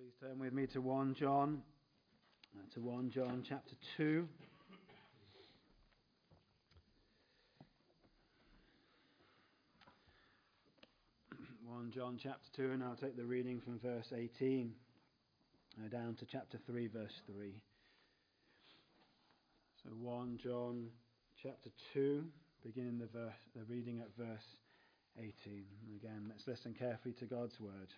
Please turn with me to 1 John, chapter 2. 1 John chapter 2, and I'll take the reading from verse 18 down to chapter 3, verse 3. So 1 John chapter 2, beginning the reading at verse 18. And again, let's listen carefully to God's word.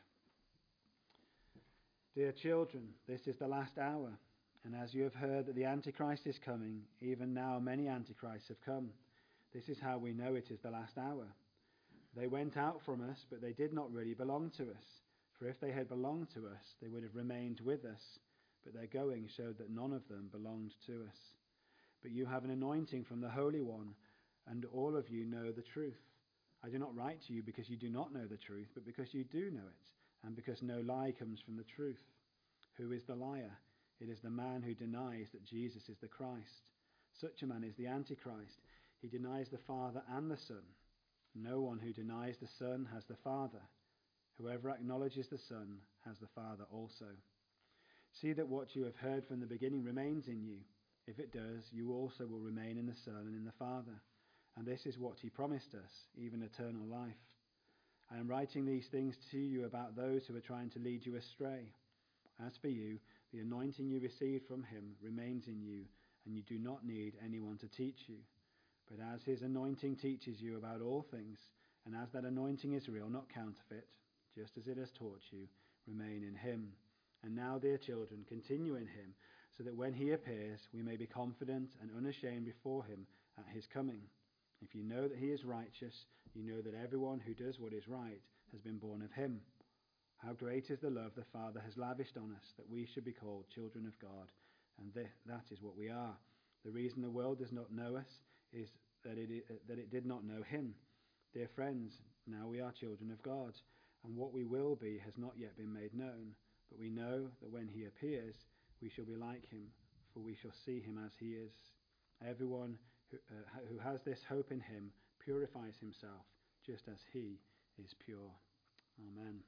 Dear children, this is the last hour, and as you have heard that the Antichrist is coming, even now many Antichrists have come. This is how we know it is the last hour. They went out from us, but they did not really belong to us. For if they had belonged to us, they would have remained with us. But their going showed that none of them belonged to us. But you have an anointing from the Holy One, and all of you know the truth. I do not write to you because you do not know the truth, but because you do know it, and because no lie comes from the truth. Who is the liar? It is the man who denies that Jesus is the Christ. Such a man is the Antichrist. He denies the Father and the Son. No one who denies the Son has the Father. Whoever acknowledges the Son has the Father also. See that what you have heard from the beginning remains in you. If it does, you also will remain in the Son and in the Father. And this is what he promised us, even eternal life. I am writing these things to you about those who are trying to lead you astray. As for you, the anointing you received from him remains in you, and you do not need anyone to teach you. But as his anointing teaches you about all things, and as that anointing is real, not counterfeit, just as it has taught you, remain in him. And now, dear children, continue in him, so that when he appears, we may be confident and unashamed before him at his coming. If you know that he is righteous, you know that everyone who does what is right has been born of him. How great is the love the Father has lavished on us, that we should be called children of God, and that is what we are. The reason the world does not know us is that it did not know him. Dear friends, now we are children of God, and what we will be has not yet been made known. But we know that when he appears, we shall be like him, for we shall see him as he is. Everyone who has this hope in him purifies himself, just as he is pure. Amen.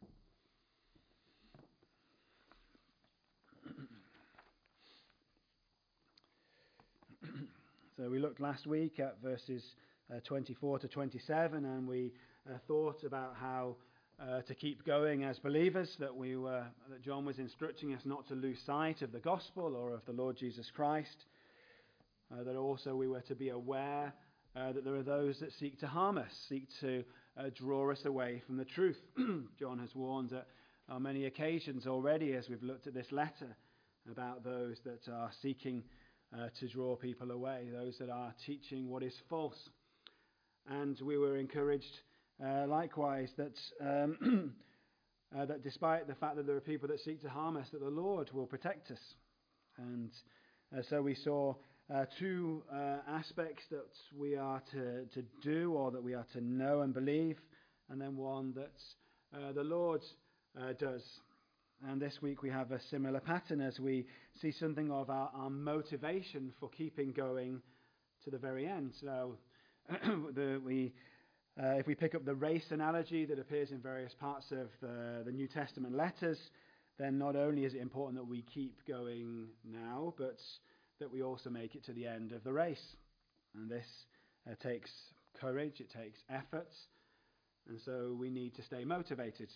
So we looked last week at verses 24 to 27, and we thought about how to keep going as believers, that John was instructing us not to lose sight of the gospel or of the Lord Jesus Christ, that also we were to be aware that there are those that seek to harm us, seek to draw us away from the truth. John has warned on many occasions already, as we've looked at this letter, about those that are seeking to draw people away, those that are teaching what is false. And we were encouraged likewise that that despite the fact that there are people that seek to harm us, that the Lord will protect us. And so we saw two aspects that we are to do, or that we are to know and believe, and then one that the Lord does. And this week we have a similar pattern as we see something of our motivation for keeping going to the very end. So if we pick up the race analogy that appears in various parts of the New Testament letters, then not only is it important that we keep going now, but that we also make it to the end of the race. And this takes courage, it takes effort, and so we need to stay motivated.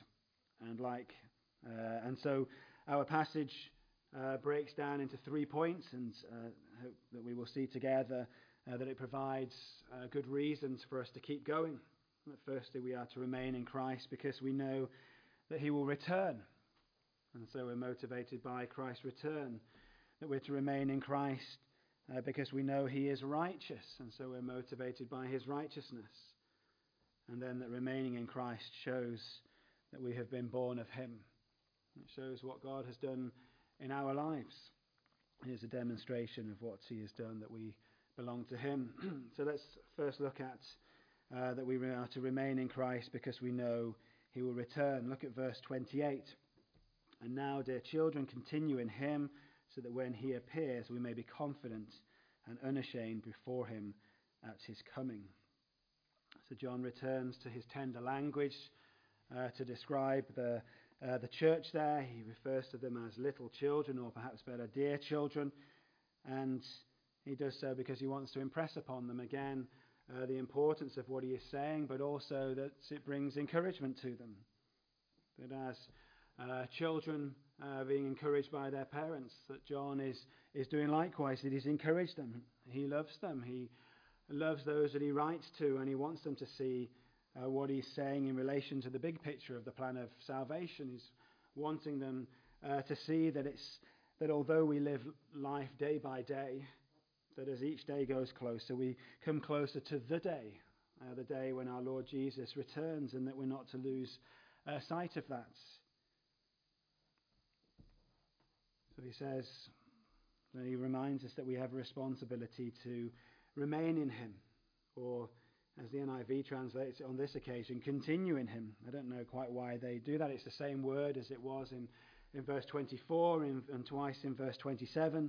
And so our passage breaks down into 3 points, and hope that we will see together that it provides good reasons for us to keep going. Firstly, we are to remain in Christ because we know that he will return. And so we're motivated by Christ's return. That we're to remain in Christ because we know he is righteous, and so we're motivated by his righteousness. And then that remaining in Christ shows that we have been born of him. It shows what God has done in our lives. It is a demonstration of what he has done, that we belong to him. So let's first look at that we are to remain in Christ because we know he will return. Look at verse 28. And now, dear children, continue in him, so that when he appears we may be confident and unashamed before him at his coming. So John returns to his tender language to describe the the church there. He refers to them as little children, or perhaps better, dear children. And he does so because he wants to impress upon them again the importance of what he is saying, but also that it brings encouragement to them. That as children being encouraged by their parents, that John is doing likewise. That he's encouraged them. He loves them. He loves those that he writes to, and he wants them to see what he's saying in relation to the big picture of the plan of salvation. He's wanting them to see that although we live life day by day, that as each day goes closer, we come closer to the day when our Lord Jesus returns, and that we're not to lose sight of that. So he says, he reminds us that we have a responsibility to remain in him, or as the NIV translates it on this occasion, continue in him. I don't know quite why they do that. It's the same word as it was in verse 24 and twice in verse 27.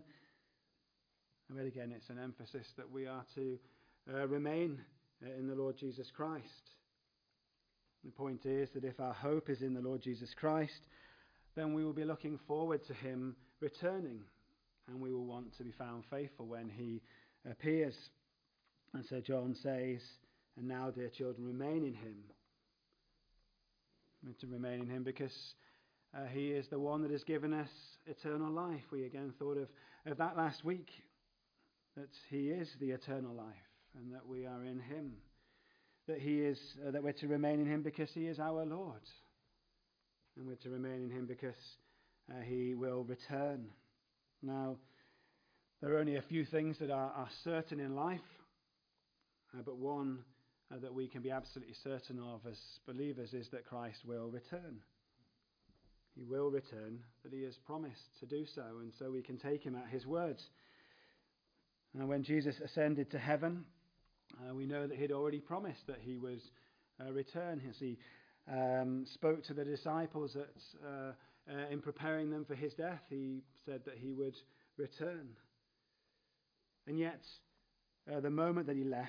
But again, it's an emphasis that we are to remain in the Lord Jesus Christ. The point is that if our hope is in the Lord Jesus Christ, then we will be looking forward to him returning, and we will want to be found faithful when he appears. And so John says, and now, dear children, remain in him. We're to remain in him because he is the one that has given us eternal life. We again thought of that last week, that he is the eternal life, and that we are in him. That that we're to remain in him because he is our Lord, and we're to remain in him because he will return. Now, there are only a few things that are certain in life, but one that we can be absolutely certain of as believers is that Christ will return. He will return, that he has promised to do so, and so we can take him at his words. And when Jesus ascended to heaven, we know that he'd already promised that he was return. As he spoke to the disciples that in preparing them for his death, he said that he would return. And yet, the moment that he left,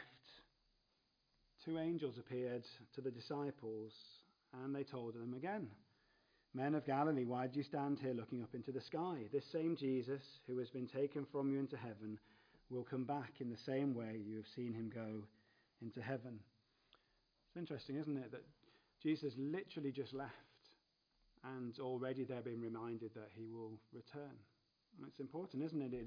two angels appeared to the disciples, and they told them again, "Men of Galilee, why do you stand here looking up into the sky? This same Jesus who has been taken from you into heaven will come back in the same way you have seen him go into heaven." It's interesting, isn't it, that Jesus literally just left, and already they're being reminded that he will return. And it's important, isn't it?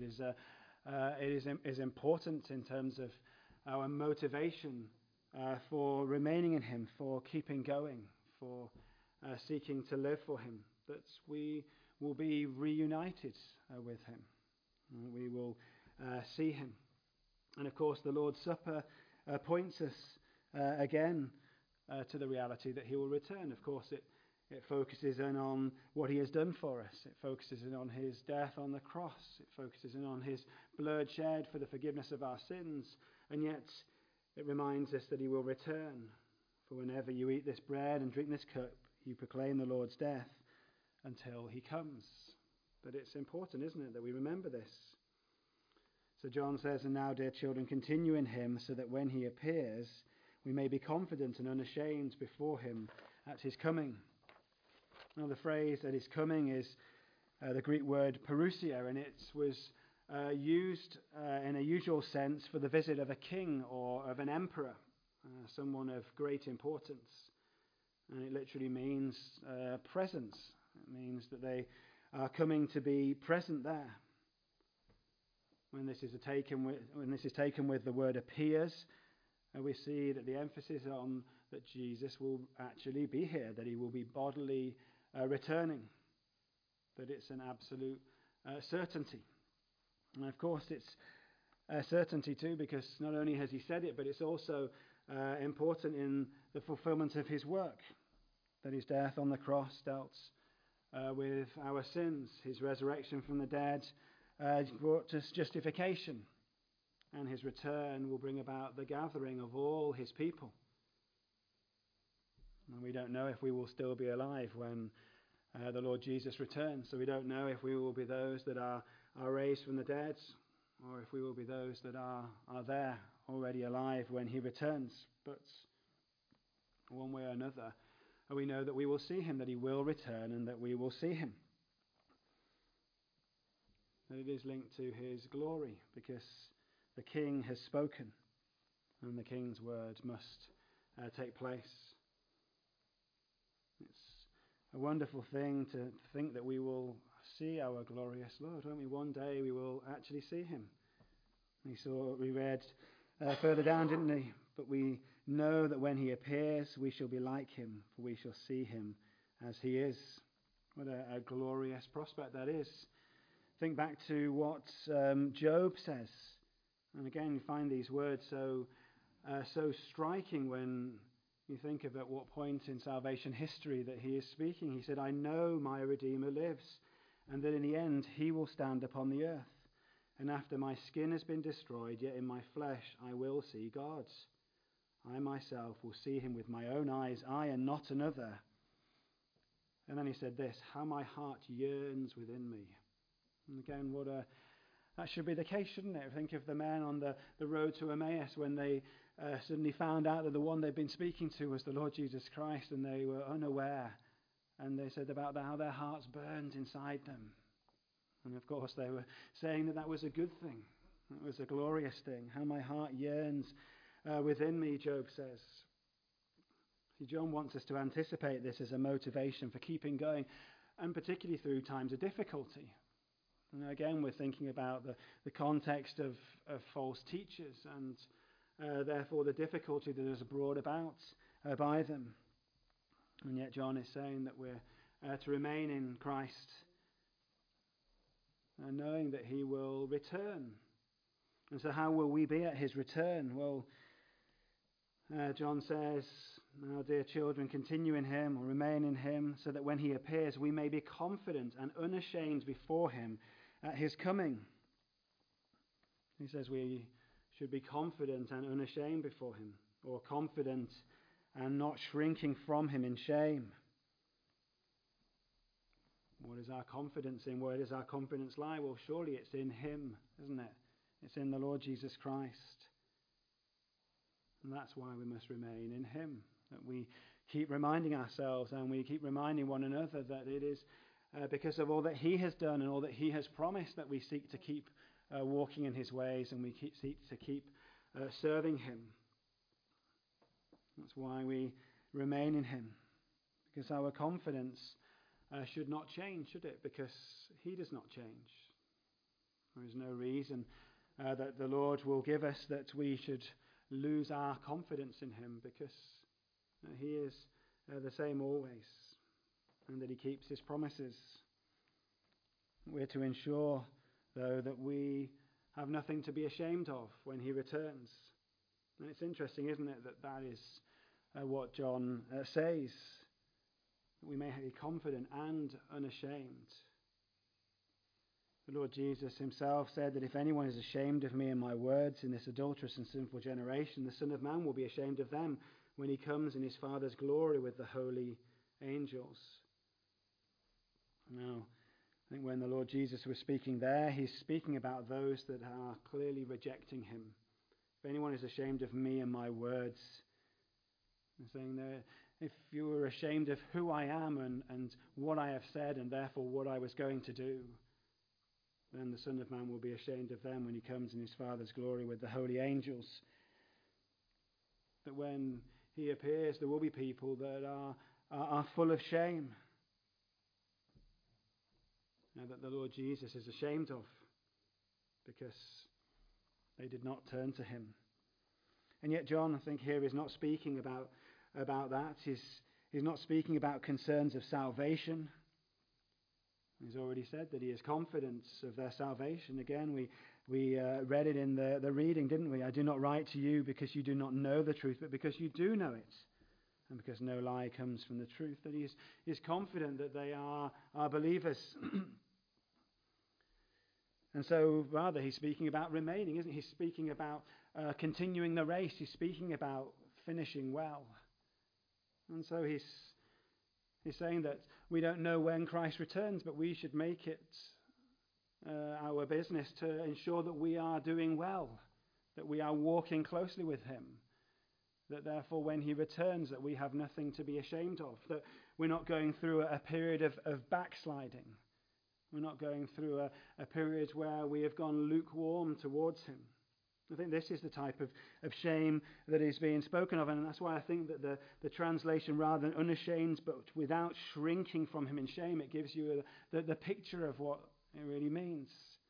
It is important in terms of our motivation for remaining in him, for keeping going, for seeking to live for him, that we will be reunited with him. We will see him. And of course, the Lord's Supper points us again to the reality that he will return. Of course, it focuses in on what he has done for us. It focuses in on his death on the cross. It focuses in on his blood shed for the forgiveness of our sins. And yet, it reminds us that he will return. For whenever you eat this bread and drink this cup, you proclaim the Lord's death until he comes. But it's important, isn't it, that we remember this. So John says, "And now, dear children, continue in him, so that when he appears, we may be confident and unashamed before him at his coming." Now, the phrase "at his coming" is the Greek word parousia, and it was used in a usual sense for the visit of a king or of an emperor, someone of great importance. And it literally means presence. It means that they are coming to be present there. When this is taken with the word "appears," we see that the emphasis on that Jesus will actually be here, that he will be bodily returning, that it's an absolute certainty. And of course, it's a certainty too, because not only has he said it, but it's also important in the fulfillment of his work, that his death on the cross dealt with our sins, his resurrection from the dead brought us justification, and his return will bring about the gathering of all his people. And we don't know if we will still be alive when the Lord Jesus returns, so we don't know if we will be those that are raised from the dead, or if we will be those that are there already alive when he returns. But one way or another, we know that we will see him, that he will return, and that we will see him. That it is linked to his glory, because the king has spoken, and the king's word must take place. It's a wonderful thing to think that we will see our glorious Lord, won't we? One day we will actually see him. We read further down, didn't we? But we know that when he appears, we shall be like him, for we shall see him as he is. What a glorious prospect that is. Think back to what Job says. And again, you find these words so striking when you think of at what point in salvation history that he is speaking. He said, I know my Redeemer lives, and that in the end he will stand upon the earth. And after my skin has been destroyed, yet in my flesh I will see God. I myself will see him with my own eyes, I and not another. And then he said this, how my heart yearns within me. And again, that should be the case, shouldn't it? Think of the men on the road to Emmaus when they suddenly found out that the one they'd been speaking to was the Lord Jesus Christ, and they were unaware. And they said about how their hearts burned inside them. And of course they were saying that was a good thing. It was a glorious thing. How my heart yearns within me, Job says. See, John wants us to anticipate this as a motivation for keeping going, and particularly through times of difficulty. And again, we're thinking about the context of false teachers and therefore the difficulty that is brought about by them. And yet John is saying that we're to remain in Christ, knowing that he will return. And so how will we be at his return? Well, John says, now dear children, continue in him or remain in him, so that when he appears we may be confident and unashamed before him at his coming. He says we should be confident and unashamed before him, or confident and not shrinking from him in shame. What is our confidence in? Where does our confidence lie? Well, surely it's in him, isn't it? It's in the Lord Jesus Christ. And that's why we must remain in him. That we keep reminding ourselves and we keep reminding one another that it is because of all that he has done and all that he has promised that we seek to keep walking in his ways, and we seek to keep serving him. That's why we remain in him. Because our confidence should not change, should it? Because he does not change. There is no reason that the Lord will give us that we should lose our confidence in him, because he is the same always, and that he keeps his promises. We're to ensure, though, that we have nothing to be ashamed of when he returns. And it's interesting, isn't it, that is what John says. We may be confident and unashamed. The Lord Jesus himself said that if anyone is ashamed of me and my words in this adulterous and sinful generation, the Son of Man will be ashamed of them when he comes in his Father's glory with the holy angels. Now, I think when the Lord Jesus was speaking there, he's speaking about those that are clearly rejecting him. If anyone is ashamed of me and my words, he's saying there, if you were ashamed of who I am and what I have said and therefore what I was going to do, then the Son of Man will be ashamed of them when he comes in his Father's glory with the holy angels. That when he appears, there will be people that are full of shame. That the Lord Jesus is ashamed of, because they did not turn to him. And yet John, I think, here is not speaking about that. He's not speaking about concerns of salvation. He's already said that he has confidence of their salvation. Again, we read it in the reading, didn't we? I do not write to you because you do not know the truth, but because you do know it, and because no lie comes from the truth. That he is confident that they are believers. And so, rather, he's speaking about remaining, isn't he? He's speaking about continuing the race. He's speaking about finishing well. And so he's saying that we don't know when Christ returns, but we should make it our business to ensure that we are doing well, that we are walking closely with him, that therefore when he returns that we have nothing to be ashamed of, that we're not going through a period of backsliding. We're not going through a period where we have gone lukewarm towards him. I think this is the type of shame that is being spoken of, and that's why I think that the translation, rather than unashamed but without shrinking from him in shame, it gives you the picture of what it really means.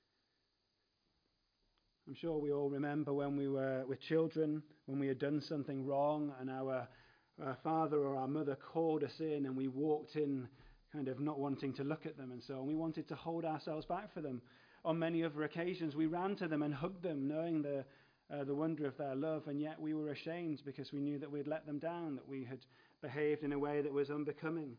I'm sure we all remember when we were children, when we had done something wrong and our father or our mother called us in and we walked in kind of not wanting to look at them and so on. We wanted to hold ourselves back for them. On many other occasions, we ran to them and hugged them, knowing the wonder of their love, and yet we were ashamed because we knew that we'd let them down, that we had behaved in a way that was unbecoming.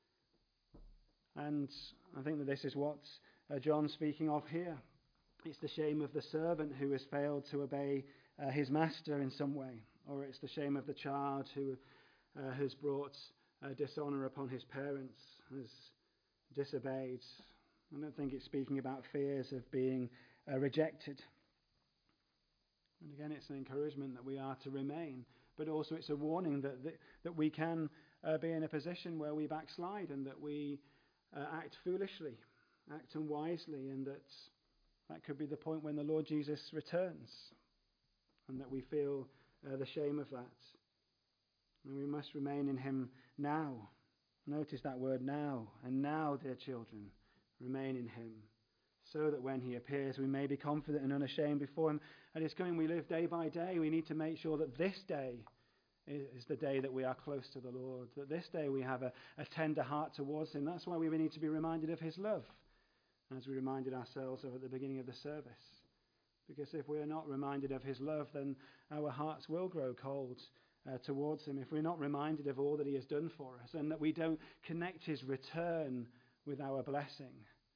And I think that this is what John's speaking of here. It's the shame of the servant who has failed to obey his master in some way, or it's the shame of the child who has brought dishonour upon his parents, has disobeyed. I don't think it's speaking about fears of being rejected. And again, it's an encouragement that we are to remain, but also it's a warning that we can be in a position where we backslide and that we act foolishly, act unwisely, and that could be the point when the Lord Jesus returns and that we feel the shame of that. And we must remain in him now. Notice that word now. And now, dear children, remain in him, so that when he appears we may be confident and unashamed before him. At his coming we live day by day. We need to make sure that this day is the day that we are close to the Lord, that this day we have a tender heart towards him. That's why we need to be reminded of his love, as we reminded ourselves of at the beginning of the service. Because if we are not reminded of his love, then our hearts will grow cold towards him. If we're not reminded of all that he has done for us, and that we don't connect his return with our blessing,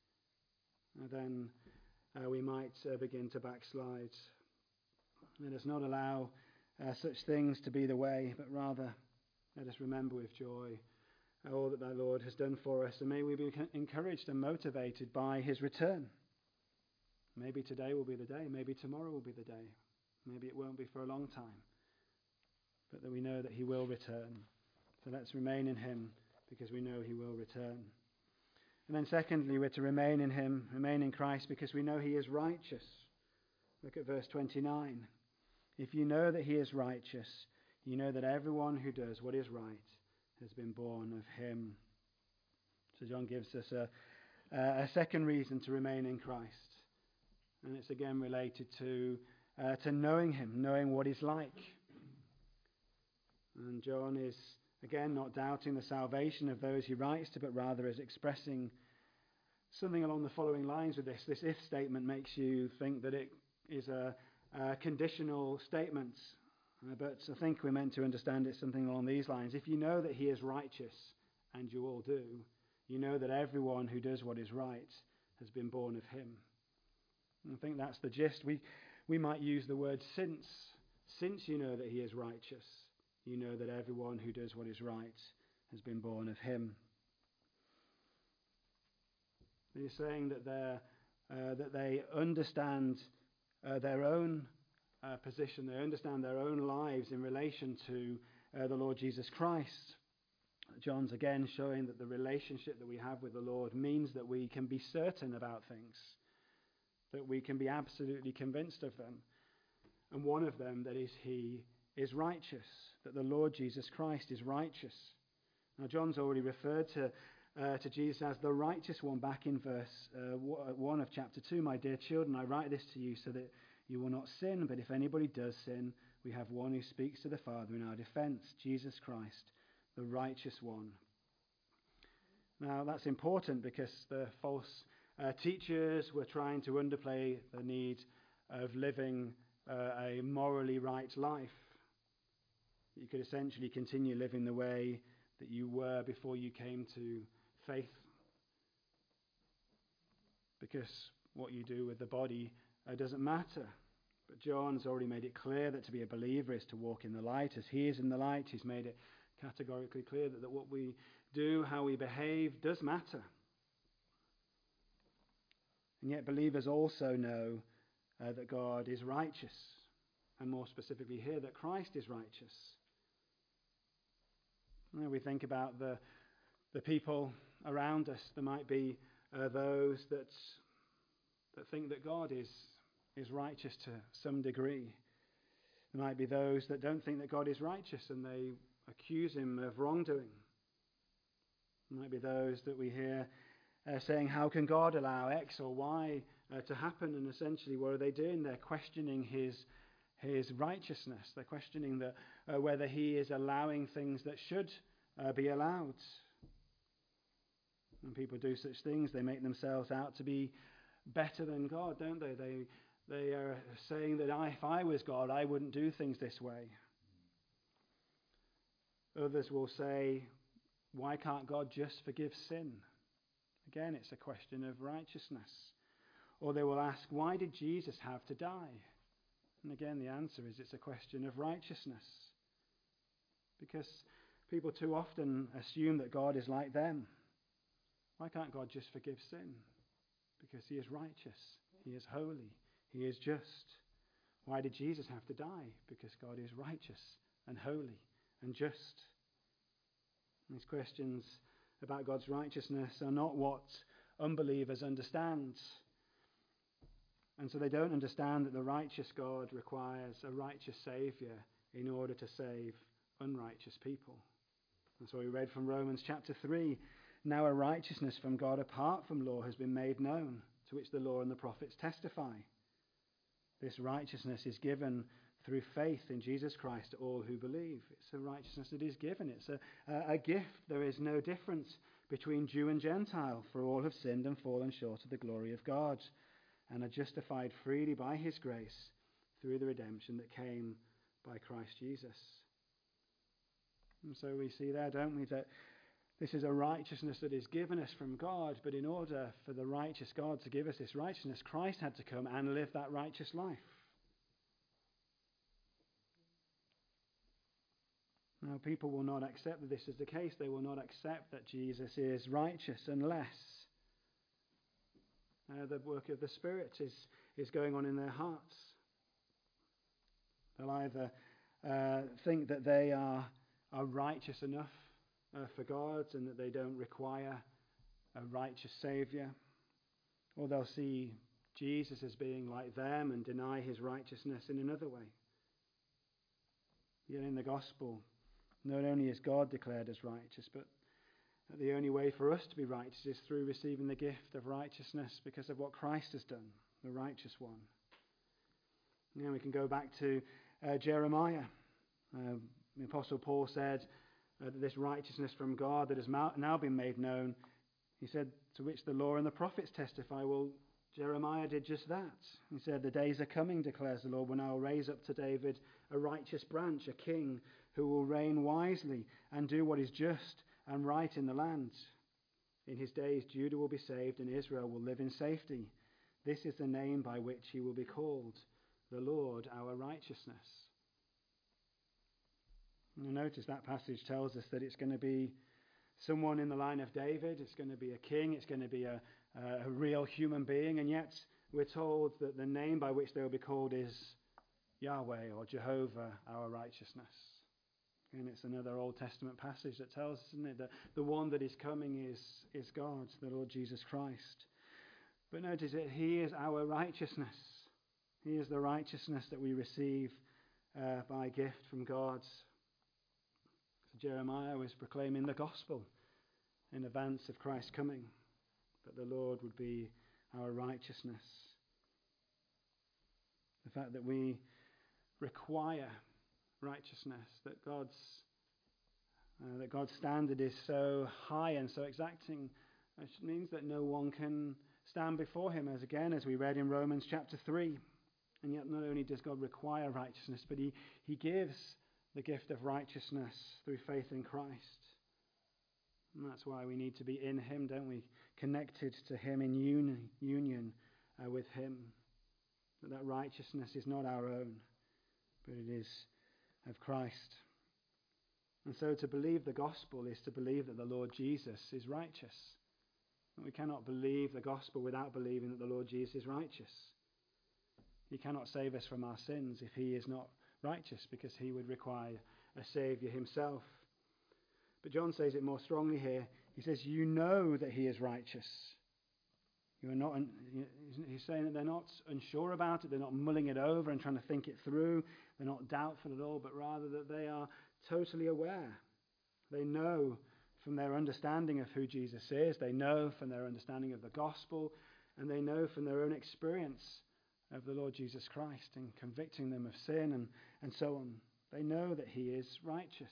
then we might begin to backslide. Let us not allow such things to be the way, but rather let us remember with joy all that our Lord has done for us, and may we be encouraged and motivated by his return. Maybe today will be the day, maybe tomorrow will be the day, maybe it won't be for a long time, but that we know that he will return. So let's remain in him because we know he will return. And then secondly, we're to remain in him, remain in Christ, because we know he is righteous. Look at verse 29. If you know that he is righteous, you know that everyone who does what is right has been born of him. So John gives us a second reason to remain in Christ. And it's again related to knowing him, knowing what he's like. And John is, again, not doubting the salvation of those he writes to, but rather is expressing something along the following lines with this. This if statement makes you think that it is a conditional statement. But I think we're meant to understand it something along these lines. If you know that he is righteous, and you all do, you know that everyone who does what is right has been born of him. And I think that's the gist. We might use the word since. Since you know that he is righteous, you know that everyone who does what is right has been born of him. He's saying that they understand their own position, they understand their own lives in relation to the Lord Jesus Christ. John's again showing that the relationship that we have with the Lord means that we can be certain about things, that we can be absolutely convinced of them. And one of them, that is, he is righteous, that the Lord Jesus Christ is righteous. Now, John's already referred to Jesus as the righteous one back in verse 1 of chapter 2. My dear children, I write this to you so that you will not sin, but if anybody does sin, we have one who speaks to the Father in our defense, Jesus Christ, the righteous one. Now, that's important because the false teachers were trying to underplay the need of living a morally right life. You could essentially continue living the way that you were before you came to faith, because what you do with the body doesn't matter. But John's already made it clear that to be a believer is to walk in the light as he is in the light. He's made it categorically clear that what we do, how we behave, does matter. And yet believers also know that God is righteous, and more specifically here, that Christ is righteous. We think about the people around us. There might be those that think that God is righteous to some degree. There might be those that don't think that God is righteous and they accuse him of wrongdoing. There might be those that we hear saying, how can God allow X or Y to happen? And essentially, what are they doing? They're questioning his righteousness. They're questioning whether he is allowing things that should be allowed. When people do such things, they make themselves out to be better than God, don't they? They are saying that if I was God, I wouldn't do things this way. Others will say, why can't God just forgive sin? Again, it's a question of righteousness. Or they will ask, why did Jesus have to die? And again, the answer is it's a question of righteousness. Because people too often assume that God is like them. Why can't God just forgive sin? Because he is righteous, he is holy, he is just. Why did Jesus have to die? Because God is righteous and holy and just. These questions about God's righteousness are not what unbelievers understand. And so they don't understand that the righteous God requires a righteous Saviour in order to save unrighteous people. And so we read from Romans chapter 3, now a righteousness from God apart from law has been made known, to which the law and the prophets testify. This righteousness is given through faith in Jesus Christ to all who believe. It's a righteousness that is given. It's a gift. There is no difference between Jew and Gentile, for all have sinned and fallen short of the glory of God, and are justified freely by his grace through the redemption that came by Christ Jesus. And so we see there, don't we, that this is a righteousness that is given us from God, but in order for the righteous God to give us this righteousness, Christ had to come and live that righteous life. Now, people will not accept that this is the case. They will not accept that Jesus is righteous unless the work of the Spirit is going on in their hearts. They'll either think that they are righteous enough for God and that they don't require a righteous Saviour, or they'll see Jesus as being like them and deny his righteousness in another way. Yet in the gospel, not only is God declared as righteous, but the only way for us to be righteous is through receiving the gift of righteousness because of what Christ has done, the righteous one. Now we can go back to Jeremiah. The Apostle Paul said that this righteousness from God that has now been made known, he said, to which the law and the prophets testify. Well, Jeremiah did just that. He said, the days are coming, declares the Lord, when I will raise up to David a righteous branch, a king who will reign wisely and do what is just and right in the land. In his days Judah will be saved and Israel will live in safety. This is the name by which he will be called, the Lord our righteousness. And notice that passage tells us that it's going to be someone in the line of David, it's going to be a king, it's going to be a real human being, and yet we're told that the name by which they will be called is Yahweh or Jehovah our righteousness. And it's another Old Testament passage that tells us, isn't it, that the one that is coming is God, the Lord Jesus Christ. But notice that he is our righteousness. He is the righteousness that we receive by gift from God. So Jeremiah was proclaiming the gospel in advance of Christ's coming, that the Lord would be our righteousness. The fact that we require righteousness, that God's standard is so high and so exacting, it means that no one can stand before him, as we read in Romans chapter 3. And yet not only does God require righteousness, but he gives the gift of righteousness through faith in Christ. And that's why we need to be in him, don't we? Connected to him in union with him. That righteousness is not our own, but it is of Christ. And so to believe the gospel is to believe that the Lord Jesus is righteous. We cannot believe the gospel without believing that the Lord Jesus is righteous. He cannot save us from our sins if he is not righteous, because he would require a Saviour himself. But John says it more strongly here. He says, you know that he is righteous. You are not. He's saying that they're not unsure about it. They're not mulling it over and trying to think it through. They're not doubtful at all, but rather that they are totally aware. They know from their understanding of who Jesus is. They know from their understanding of the gospel. And they know from their own experience of the Lord Jesus Christ in convicting them of sin and so on. They know that he is righteous.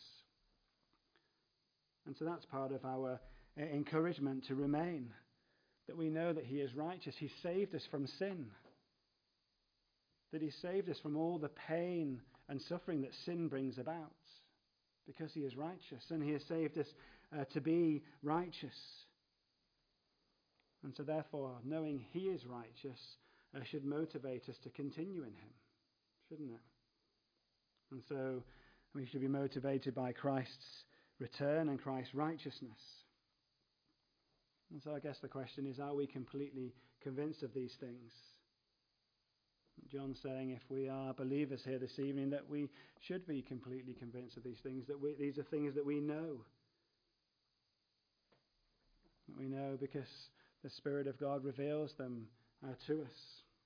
And so that's part of our encouragement to remain. That we know that he is righteous. He saved us from sin. That he saved us from all the pain and suffering that sin brings about. Because he is righteous. And he has saved us to be righteous. And so therefore, knowing he is righteous should motivate us to continue in him. Shouldn't it? And so we should be motivated by Christ's return and Christ's righteousness. And so I guess the question is, are we completely convinced of these things? John's saying if we are believers here this evening that we should be completely convinced of these things, that these are things that we know. That we know because the Spirit of God reveals them to us.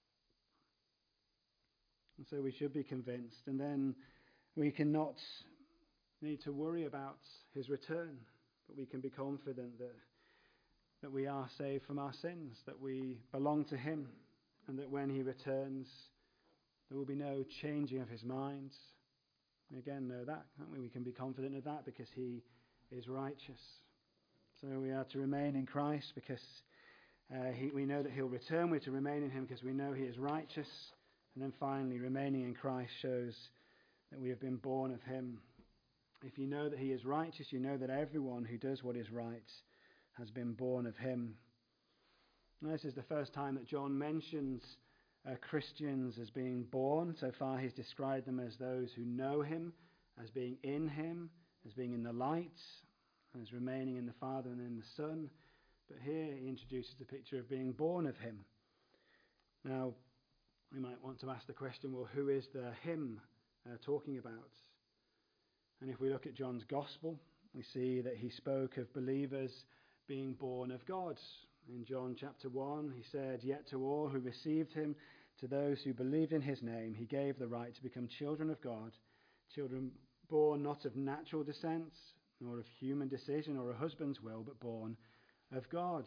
And so we should be convinced. And then we cannot need to worry about his return, but we can be confident that we are saved from our sins, that we belong to him, and that when he returns, there will be no changing of his mind. We again know that, can't we? We can be confident of that because he is righteous. So we are to remain in Christ because we know that he'll return. We're to remain in him because we know he is righteous. And then finally, remaining in Christ shows that we have been born of him. If you know that he is righteous, you know that everyone who does what is right has been born of him. And this is the first time that John mentions Christians as being born. So far he's described them as those who know him, as being in him, as being in the light, as remaining in the Father and in the Son. But here he introduces the picture of being born of him. Now, we might want to ask the question, well, who is the him talking about? And if we look at John's Gospel, we see that he spoke of believers being born of God. In John chapter 1, he said, "Yet to all who received him, to those who believed in his name, he gave the right to become children of God, children born not of natural descent, nor of human decision or a husband's will, but born of God."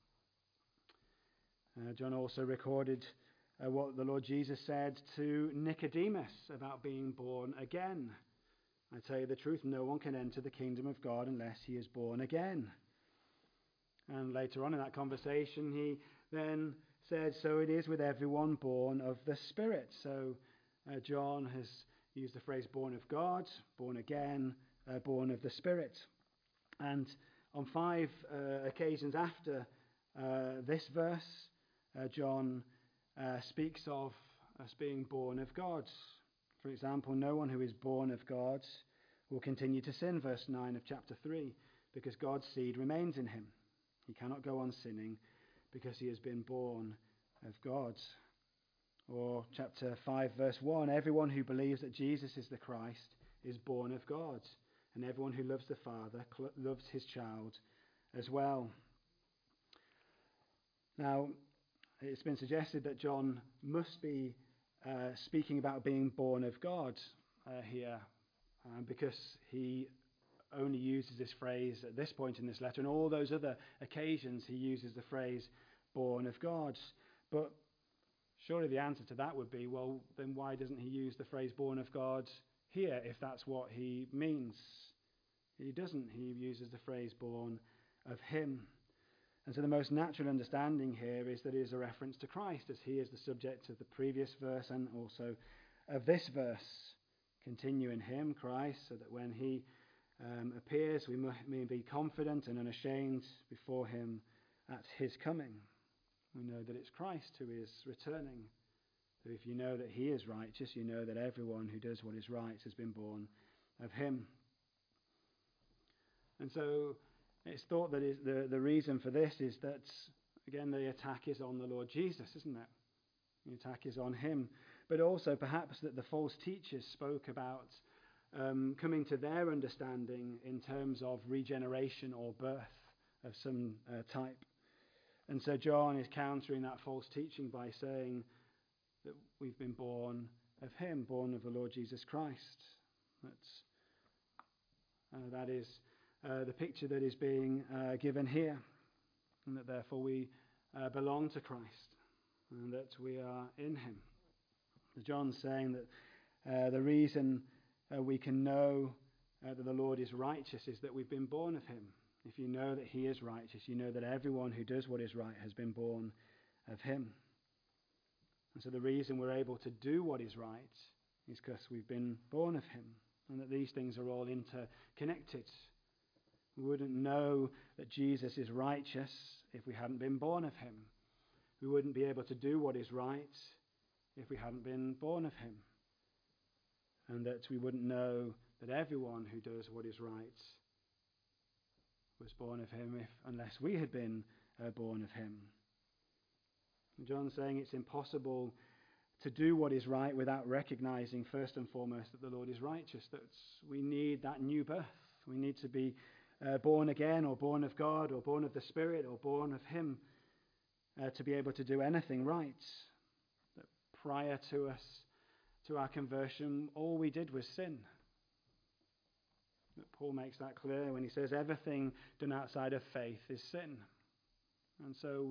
John also recorded what the Lord Jesus said to Nicodemus about being born again. "I tell you the truth, no one can enter the kingdom of God unless he is born again." And later on in that conversation, he then said, "So it is with everyone born of the Spirit." So John has used the phrase born of God, born again, born of the Spirit. And on 5 occasions after this verse, John speaks of us being born of God. For example, no one who is born of God will continue to sin, verse 9 of chapter 3, because God's seed remains in him. He cannot go on sinning because he has been born of God. Or chapter 5, verse 1, everyone who believes that Jesus is the Christ is born of God, and everyone who loves the Father loves his child as well. Now, it's been suggested that John must be speaking about being born of God here, because he only uses this phrase at this point in this letter, and all those other occasions he uses the phrase born of God. But surely the answer to that would be, well, then why doesn't he use the phrase born of God here, if that's what he means? He doesn't. He uses the phrase born of him. And so the most natural understanding here is that it is a reference to Christ, as he is the subject of the previous verse and also of this verse. Continue in him, Christ, so that when he appears, we may be confident and unashamed before him at his coming. We know that it's Christ who is returning. So if you know that he is righteous, you know that everyone who does what is right has been born of him. And so it's thought that the reason for this is that, again, the attack is on the Lord Jesus, isn't it? The attack is on him. But also perhaps that the false teachers spoke about coming to their understanding in terms of regeneration or birth of some type. And so John is countering that false teaching by saying that we've been born of him, born of the Lord Jesus Christ. That is the picture that is being given here, and that therefore we belong to Christ, and that we are in him. John's saying that the reason we can know that the Lord is righteous is that we've been born of him. If you know that he is righteous, you know that everyone who does what is right has been born of him. And so the reason we're able to do what is right is because we've been born of him, and that these things are all interconnected. We wouldn't know that Jesus is righteous if we hadn't been born of him. We wouldn't be able to do what is right if we hadn't been born of him. And that we wouldn't know that everyone who does what is right was born of him unless we had been born of him. And John's saying it's impossible to do what is right without recognizing first and foremost that the Lord is righteous, that we need that new birth. We need to be born again, or born of God, or born of the Spirit, or born of him to be able to do anything right. That prior to our conversion, all we did was sin. That Paul makes that clear when he says everything done outside of faith is sin. And so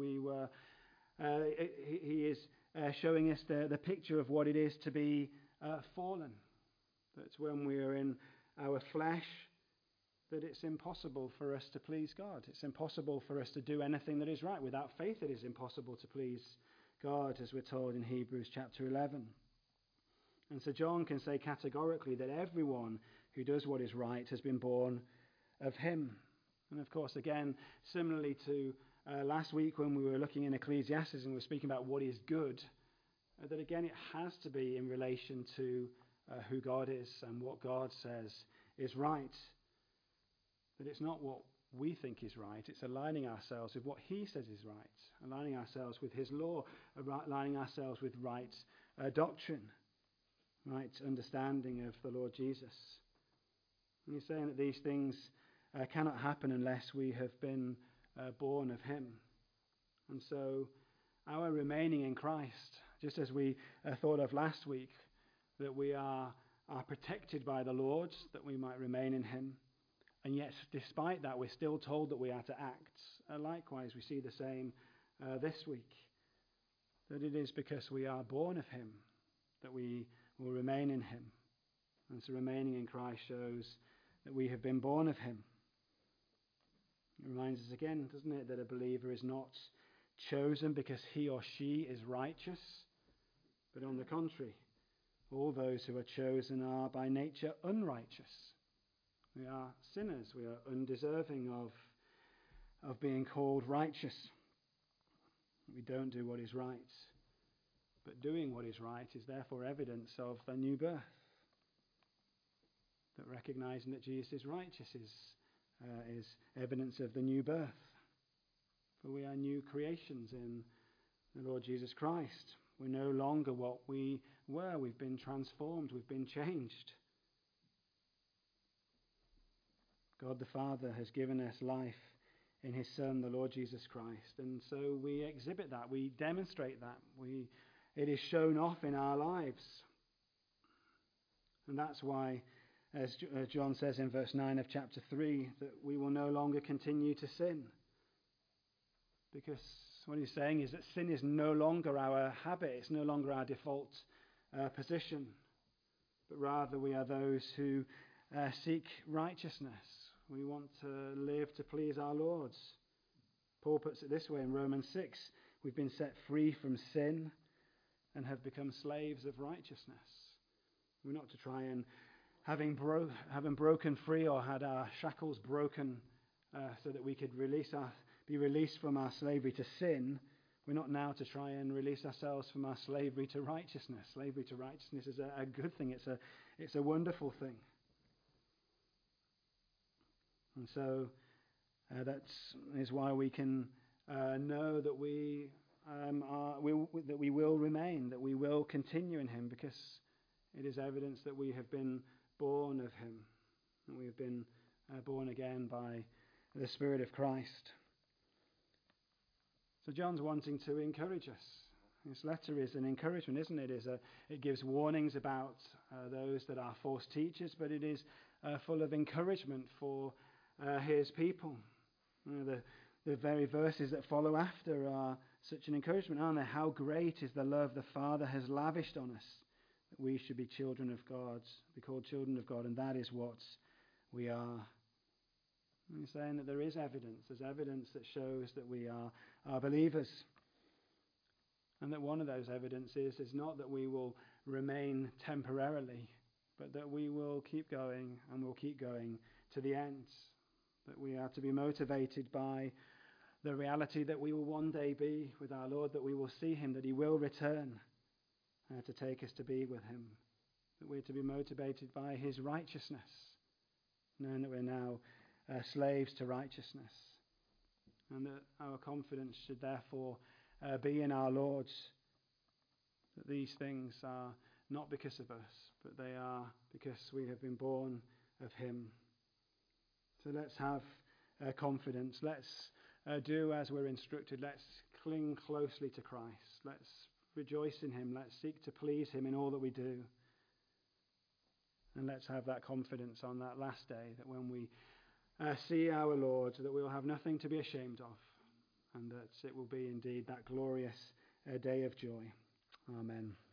he is showing us the picture of what it is to be fallen. That's when we are in our flesh, that it's impossible for us to please God. It's impossible for us to do anything that is right. Without faith, it is impossible to please God, as we're told in Hebrews chapter 11. And so John can say categorically that everyone who does what is right has been born of him. And of course, again, similarly to last week when we were looking in Ecclesiastes and we were speaking about what is good, that again it has to be in relation to who God is and what God says is right. That it's not what we think is right, it's aligning ourselves with what he says is right, aligning ourselves with his law, aligning ourselves with right doctrine, right understanding of the Lord Jesus. And he's saying that these things cannot happen unless we have been born of him. And so our remaining in Christ, just as we thought of last week, that we are protected by the Lord, that we might remain in him. And yet, despite that, we're still told that we are to act. Likewise, we see the same this week, that it is because we are born of him that we will remain in him. And so remaining in Christ shows that we have been born of him. It reminds us again, doesn't it, that a believer is not chosen because he or she is righteous, but on the contrary, all those who are chosen are by nature unrighteous. We are sinners. We are undeserving of being called righteous. We don't do what is right. But doing what is right is therefore evidence of the new birth. That recognizing that Jesus is righteous is evidence of the new birth. For we are new creations in the Lord Jesus Christ. We're no longer what we were. We've been transformed. We've been changed. God the Father has given us life in his Son, the Lord Jesus Christ. And so we exhibit that. We demonstrate that. It is shown off in our lives. And that's why, as John says in verse 9 of chapter 3, that we will no longer continue to sin. Because what he's saying is that sin is no longer our habit. It's no longer our default position. But rather we are those who seek righteousness. We want to live to please our Lord. Paul puts it this way in Romans 6. We've been set free from sin and have become slaves of righteousness. We're not to try and, having broken free or had our shackles broken so that we could be released from our slavery to sin, we're not now to try and release ourselves from our slavery to righteousness. Slavery to righteousness is a good thing. It's a wonderful thing. And so that is why we can know that we will remain, that we will continue in him, because it is evidence that we have been born of him. And we've been born again by the Spirit of Christ. So John's wanting to encourage us. This letter is an encouragement, isn't it? It gives warnings about those that are false teachers, but it is full of encouragement for his people. The very verses that follow after are such an encouragement, aren't they? How great is the love the Father has lavished on us, that we should be children of God, be called children of God, and that is what we are. And he's saying that there is evidence. There's evidence that shows that we are believers. And that one of those evidences is not that we will remain temporarily, but that we will keep going and will keep going to the end. That we are to be motivated by the reality that we will one day be with our Lord, that we will see him, that he will return to take us to be with him. That we're to be motivated by his righteousness, knowing that we're now slaves to righteousness. And that our confidence should therefore be in our Lord, that these things are not because of us, but they are because we have been born of him. So let's have confidence. Let's do as we're instructed. Let's cling closely to Christ. Let's rejoice in him. Let's seek to please him in all that we do. And let's have that confidence on that last day, that when we see our Lord, that we will have nothing to be ashamed of, and that it will be indeed that glorious day of joy. Amen.